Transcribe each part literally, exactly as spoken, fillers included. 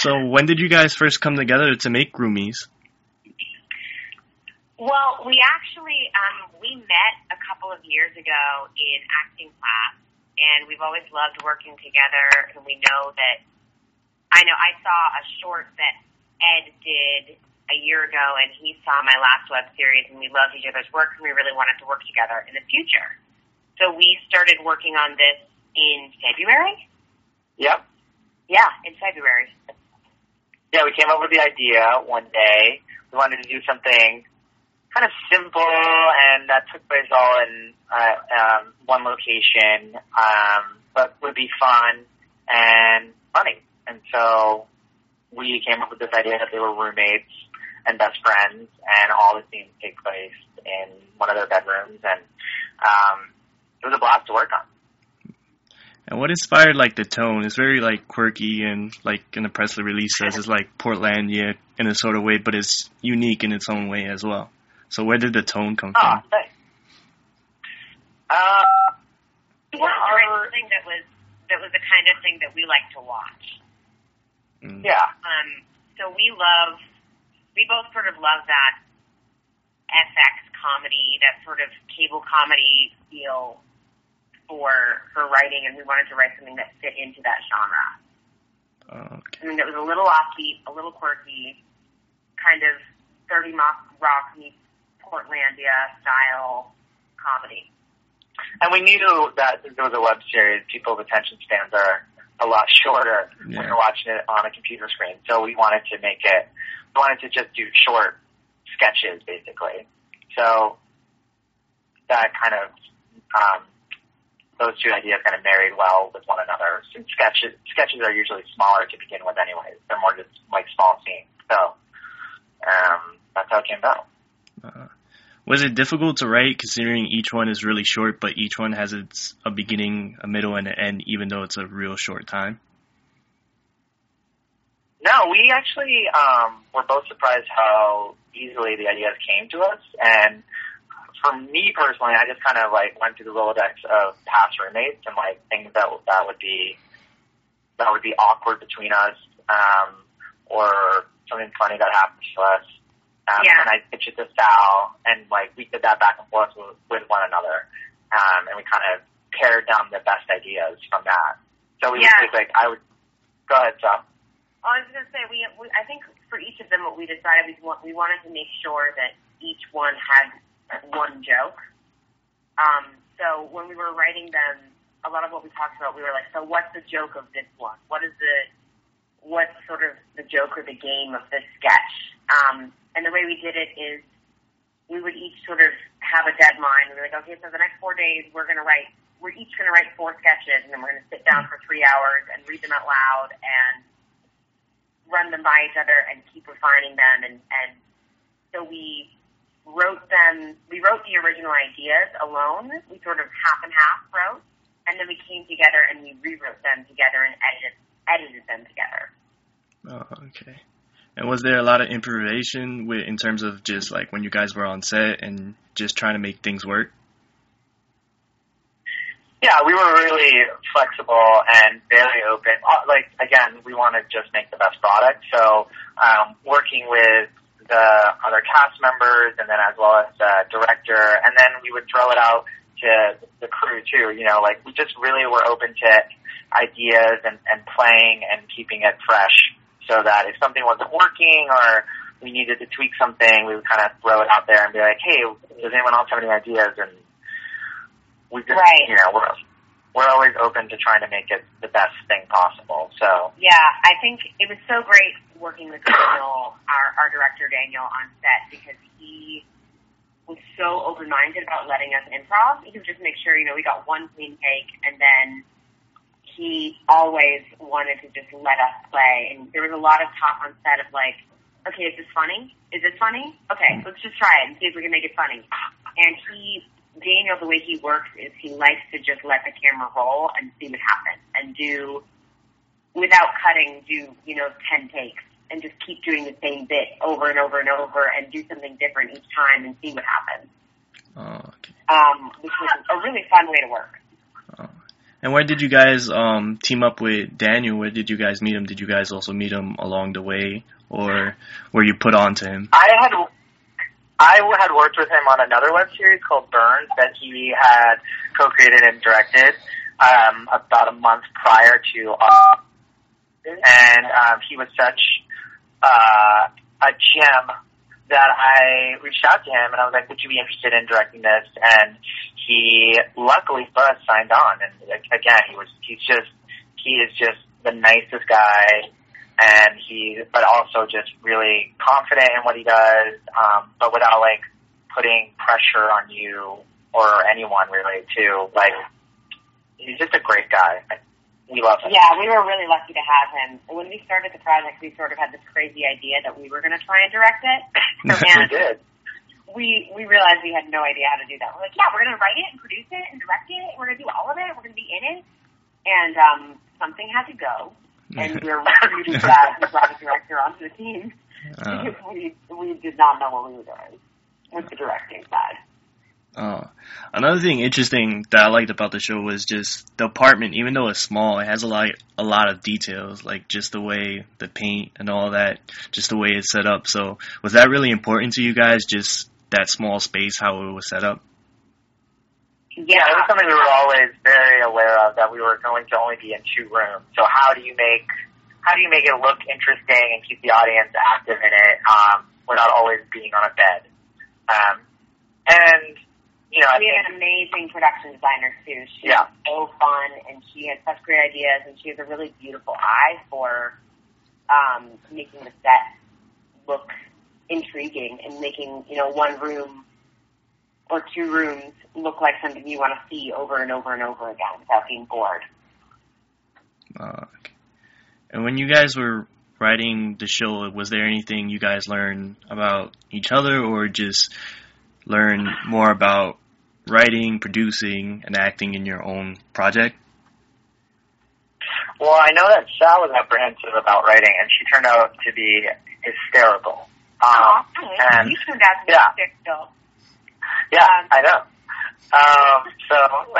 So when did you guys first come together to make Roomies? Well, we actually, um, we met a couple of years ago in acting class, and we've always loved working together, and we know that, I know I saw a short that Ed did a year ago, and he saw my last web series, and we loved each other's work, and we really wanted to work together in the future. So we started working on this in February? Yep. Yeah, in February. Yeah, we came up with the idea one day. We wanted to do something kind of simple, and that took place all in uh, um, one location, um, but would be fun and funny. And so we came up with this idea that they were roommates and best friends, and all the scenes take place in one of their bedrooms, and um, it was a blast to work on. And what inspired, like, the tone? It's very, like, quirky, and, like, in the press release says it's, like, Portlandia in a sort of way, but it's unique in its own way as well. So where did the tone come oh, from? Thanks. Uh, we wanted to write something that was, that was the kind of thing that we like to watch. Mm. Yeah. Um, so we love, we both sort of love that F X comedy, that sort of cable comedy feel for for writing, and we wanted to write something that fit into that genre. Oh, okay. I mean, that was a little offbeat, a little quirky, kind of thirty Rock meets Portlandia style comedy. And we knew that there was a web series, people's attention spans are a lot shorter yeah. when you're watching it on a computer screen. So we wanted to make it, we wanted to just do short sketches, basically. So that kind of, um, those two ideas kind of married well with one another. Since sketches, sketches are usually smaller to begin with anyways. They're more just like small scenes. So um, that's how it came about. Uh, was it difficult to write considering each one is really short, but each one has its a beginning, a middle, and an end, even though it's a real short time? No, we actually um, were both surprised how easily the ideas came to us. And for me personally, I just kind of like went through the Rolodex of past roommates and like things that that would be that would be awkward between us, um, or something funny that happened to us. Um, yeah. And I pitched it to Sal, and like we did that back and forth with, with one another, um, and we kind of pared down the best ideas from that. So we yeah. would take like I would go ahead, Sal. I was going to say we, we. I think for each of them, what we decided we want, we wanted to make sure that each one had one joke. Um, so when we were writing them, a lot of what we talked about, we were like, so what's the joke of this one? What is the, what's sort of the joke or the game of this sketch? Um, and the way we did it is we would each sort of have a deadline. We were like, okay, so the next four days we're going to write, we're each going to write four sketches, and then we're going to sit down for three hours and read them out loud and run them by each other and keep refining them. And, and so we wrote them, we wrote the original ideas alone. We sort of half and half wrote, and then we came together and we rewrote them together and edited, edited them together. Oh, okay. And was there a lot of improvisation with, in terms of just like when you guys were on set and just trying to make things work? Yeah, we were really flexible and very open. Like, again, we want to just make the best product. So um, working with the other cast members and then as well as the director, and then we would throw it out to the crew too. You know, like we just really were open to ideas and, and playing and keeping it fresh so that if something wasn't working or we needed to tweak something, we would kind of throw it out there and be like, hey, does anyone else have any ideas? And we just, right. you know, we're, we're always open to trying to make it the best thing possible. So yeah, I think it was so great working with Daniel, our, our director Daniel, on set, because he was so open-minded about letting us improv. He would just make sure, you know, we got one clean take, and then he always wanted to just let us play. And there was a lot of talk on set of like, okay, is this funny? Is this funny? Okay, let's just try it and see if we can make it funny. And he, Daniel, the way he works is he likes to just let the camera roll and see what happens and do, without cutting, do, you know, ten takes and just keep doing the same bit over and over and over and do something different each time and see what happens. Oh, okay. Um, which was a really fun way to work. Oh. And where did you guys um, team up with Daniel? Where did you guys meet him? Did you guys also meet him along the way, or were you put on to him? I had I had worked with him on another web series called Burns that he had co-created and directed um, about a month prior to us. And um, he was such uh, a gem that I reached out to him and I was like, would you be interested in directing this? And he, luckily for us, signed on. And again, he was, he's just, he is just the nicest guy. And he, but also just really confident in what he does, um, but without like putting pressure on you or anyone really too. Like, he's just a great guy. We love him. Yeah, we were really lucky to have him. When we started the project, we sort of had this crazy idea that we were going to try and direct it. And we did. We, we realized we had no idea how to do that. We're like, yeah, we're going to write it and produce it and direct it. And we're going to do all of it. We're going to be in it. And, um, something had to go. And we were really glad we brought a director onto the team. Uh, because we, we did not know what we were doing with the directing side. Oh, another thing interesting that I liked about the show was just the apartment. Even though it's small, it has a lot, a lot of details, like just the way the paint and all that, just the way it's set up. So, was that really important to you guys? Just that small space, how it was set up? Yeah, it was something we were always very aware of, that we were going to only be in two rooms. So, how do you make how do you make it look interesting and keep the audience active in it um, without always being on a bed? Um, and You know, I we think, have an amazing production designer too. She's yeah. so fun, and she has such great ideas, and she has a really beautiful eye for um, making the set look intriguing and making, you know, one room or two rooms look like something you want to see over and over and over again without being bored. Uh, okay. And when you guys were writing the show, was there anything you guys learned about each other, or just learn more about writing, producing, and acting in your own project? Well, I know that Sal was apprehensive about writing, and she turned out to be hysterical. Um, oh, and you turned out to be yeah. sick, though. Yeah, um, I know. Um, so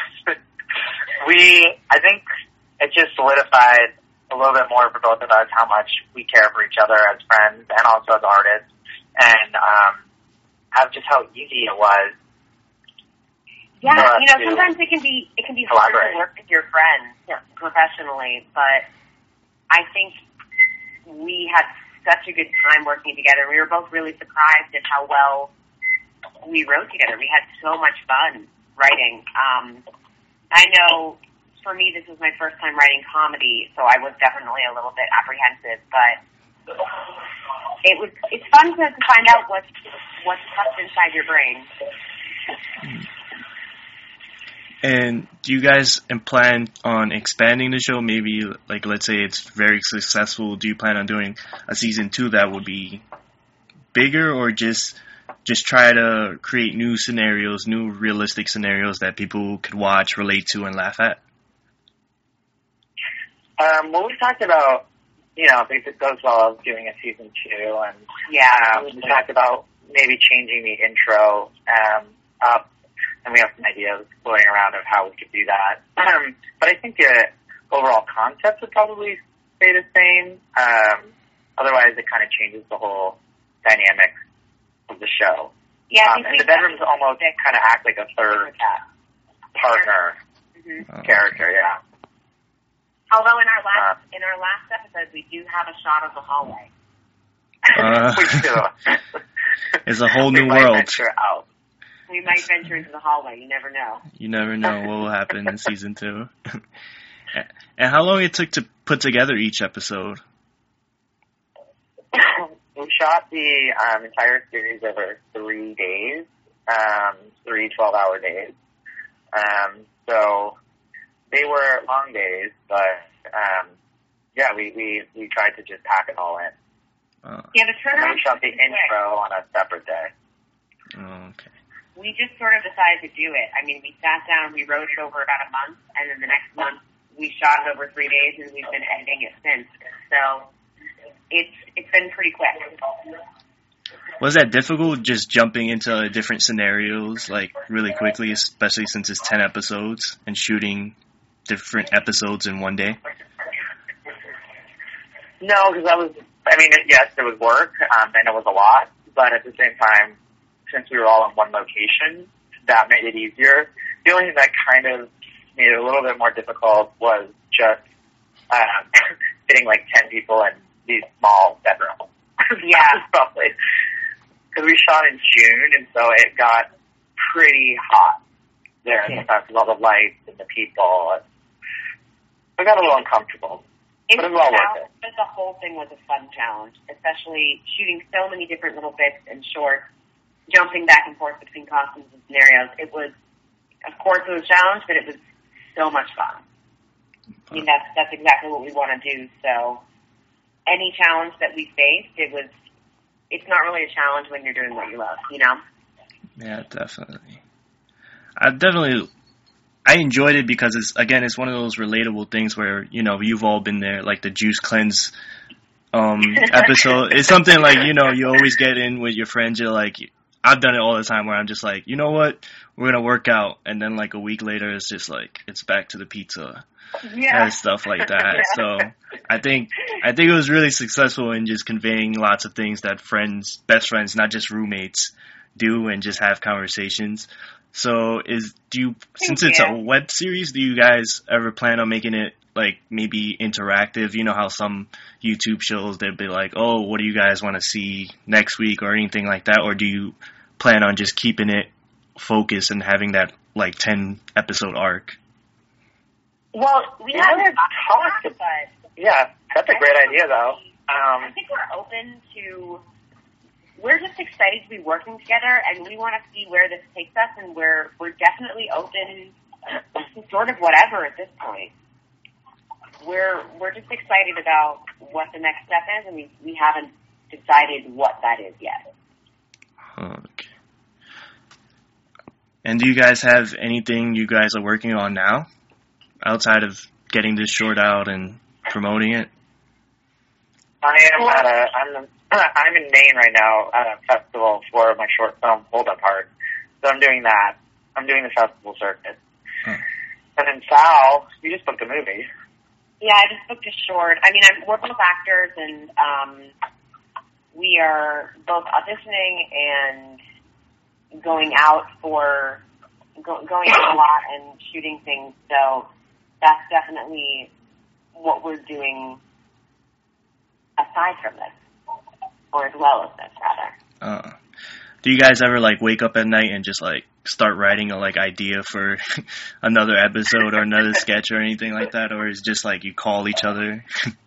we, I think it just solidified a little bit more for both of us how much we care for each other as friends and also as artists, and um, how just how easy it was. Yeah, you know, sometimes it can be it can be hard collaborate. to work with your friends yeah. professionally, but I think we had such a good time working together. We were both really surprised at how well we wrote together. We had so much fun writing. Um, I know for me this was my first time writing comedy, so I was definitely a little bit apprehensive, but it was it's fun to, to find out what's what's tucked inside your brain. And do you guys plan on expanding the show? Maybe, like, let's say it's very successful. Do you plan on doing a season two that would be bigger, or just just try to create new scenarios, new realistic scenarios that people could watch, relate to, and laugh at? Um, well, we've talked about, you know, if it goes well, doing a season two, and yeah, um, we talked about maybe changing the intro um, up. And we have some ideas floating around of how we could do that. Um, but I think the overall concept would probably stay the same. Um, otherwise, it kind of changes the whole dynamic of the show. Yeah, um, and the bedrooms almost kind of act like a third partner mm-hmm. oh, character. Yeah. Although in our last uh, in our last episode, we do have a shot of the hallway. Uh, we do. It's a whole new we might world. Venture out. We might venture into the hallway. You never know. You never know what will happen in season two. And how long it took to put together each episode? We shot the um, entire series over three days, um, three twelve-hour days. Um, so they were long days, but um, yeah, we, we, we tried to just pack it all in. Uh, yeah, the turnaround. We shot the intro on a separate day. Oh, okay. We just sort of decided to do it. I mean, we sat down, we wrote it over about a month, and then the next month we shot it over three days, and we've been editing it since. So it's it's been pretty quick. Was that difficult, just jumping into different scenarios, like, really quickly, especially since it's ten episodes, and shooting different episodes in one day? No, because that was, I mean, yes, it was work, um, and it was a lot, but at the same time, since we were all in one location, that made it easier. The only thing that kind of made it a little bit more difficult was just um, fitting like ten people in these small bedrooms. Yeah. Probably. Because we shot in June, and so it got pretty hot there in the festival, all the lights and the people. And it got a little uncomfortable. It but was it was all a worth it. But the whole thing was a fun challenge, especially shooting so many different little bits and shorts, jumping back and forth between costumes and scenarios. It was, of course, it was a challenge, but it was so much fun. I mean, that's that's exactly what we want to do. So, any challenge that we faced, it was. It's not really a challenge when you're doing what you love, you know. Yeah, definitely. I definitely. I enjoyed it because it's again, it's one of those relatable things where you know you've all been there, like the juice cleanse um, episode. It's something like you know you always get in with your friends. You're like, I've done it all the time where I'm just like, you know what, we're gonna work out, and then like a week later, it's just like it's back to the pizza. Yeah. And stuff like that. Yeah. So I think I think it was really successful in just conveying lots of things that friends, best friends, not just roommates, do and just have conversations. So is do you since it's a web series, do you guys ever plan on making it like maybe interactive? You know how some YouTube shows they'd be like, oh, what do you guys want to see next week or anything like that? Or do you plan on just keeping it focused and having that like ten episode arc? Well, we We haven't haven't talked, talked but Yeah, that's a great idea, though. Um, I think we're open to. We're just excited to be working together, and we want to see where this takes us. And we're we're definitely open to sort of whatever at this point. We're we're just excited about what the next step is, and we we haven't decided what that is yet. Okay. And do you guys have anything you guys are working on now, outside of getting this short out and promoting it? I am at a, I'm, I'm in Maine right now at a festival for my short film, Hold Up Heart. So I'm doing that. I'm doing the festival circuit. Huh. And then Sal, you just booked a movie. Yeah, I just booked a short. I mean, I'm, we're both actors, and um, we are both auditioning and going out for go, going out a lot and shooting things. So that's definitely what we're doing aside from this, or as well as this, rather. Uh, do you guys ever like wake up at night and just like start writing a like idea for another episode or another sketch or anything like that, or is it just like you call each other?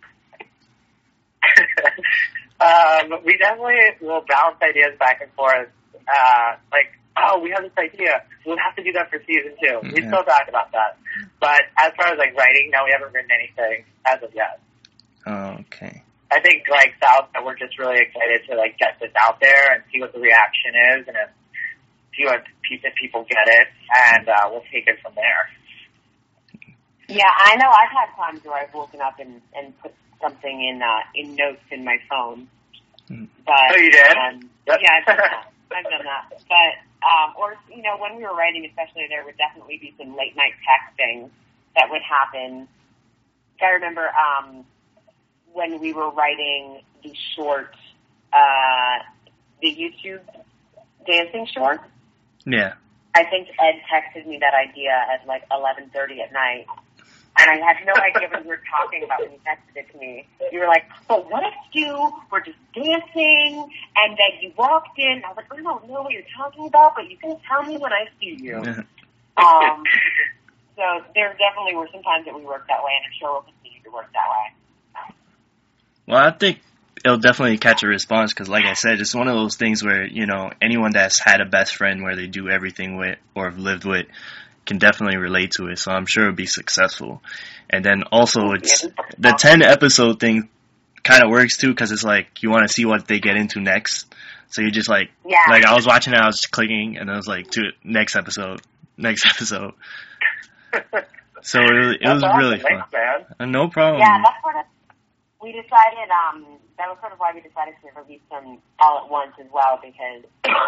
um, we definitely will bounce ideas back and forth. Uh, like, oh, we have this idea. We'll have to do that for season two. Yeah. We still talk about that. But as far as like writing, no, we haven't written anything as of yet. Oh, okay. I think like South, we're just really excited to like get this out there and see what the reaction is, and if, see what if people get it, and uh, we'll take it from there. Yeah, I know I've had times where I've woken up and, and put something in uh, in notes in my phone. But, Oh, you did? Um, Yep. Yeah, I've done that. I've done that. But, um, or, you know, when we were writing, especially, there would definitely be some late night texting that would happen. I remember um, when we were writing the short, uh, the YouTube dancing short. Yeah. I think Ed texted me that idea at like eleven thirty at night. And I had no idea what you were talking about when you texted it to me. You were like, but what if you were just dancing and then you walked in? I was like, I don't know what you're talking about, but you can tell me when I see you. um, so there definitely were some times that we worked that way, and I'm sure we'll continue to work that way. Well, I think it'll definitely catch a response because, like I said, it's one of those things where, you know, anyone that's had a best friend where they do everything with or have lived with can definitely relate to it. So I'm sure it'll be successful. And then also it's the ten episode thing kind of works too because it's like you want to see what they get into next. So you're just like, Yeah. like I was watching it, I was just clicking, and I was like, to next episode, next episode. So it, was- it was That's really awesome. fun. Thanks, man. Uh, no problem. Yeah, that's sort of, we decided, um, that was sort of why we decided to release them all at once as well, because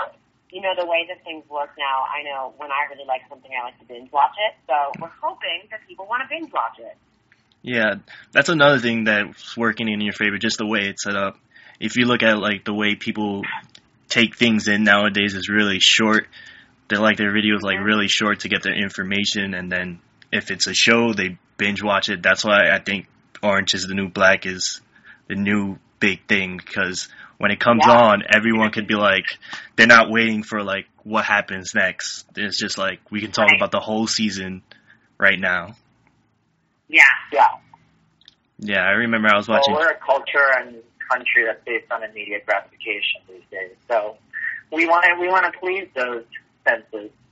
you know, the way that things work now, I know when I really like something, I like to binge watch it. So we're hoping that people want to binge watch it. Yeah, that's another thing that's working in your favor, just the way it's set up. If you look at like the way people take things in nowadays is really short. They like their videos like really short to get their information, and then if it's a show, they binge watch it. That's why I think Orange is the New Black is the new big thing, because when it comes Yeah. on, everyone could be like, they're not waiting for like what happens next. It's just like we can talk Right. about the whole season right now. Yeah. Yeah. Yeah, I remember I was watching. Well, we're a culture and country that's based on immediate gratification these days. So we want to we want to please those senses.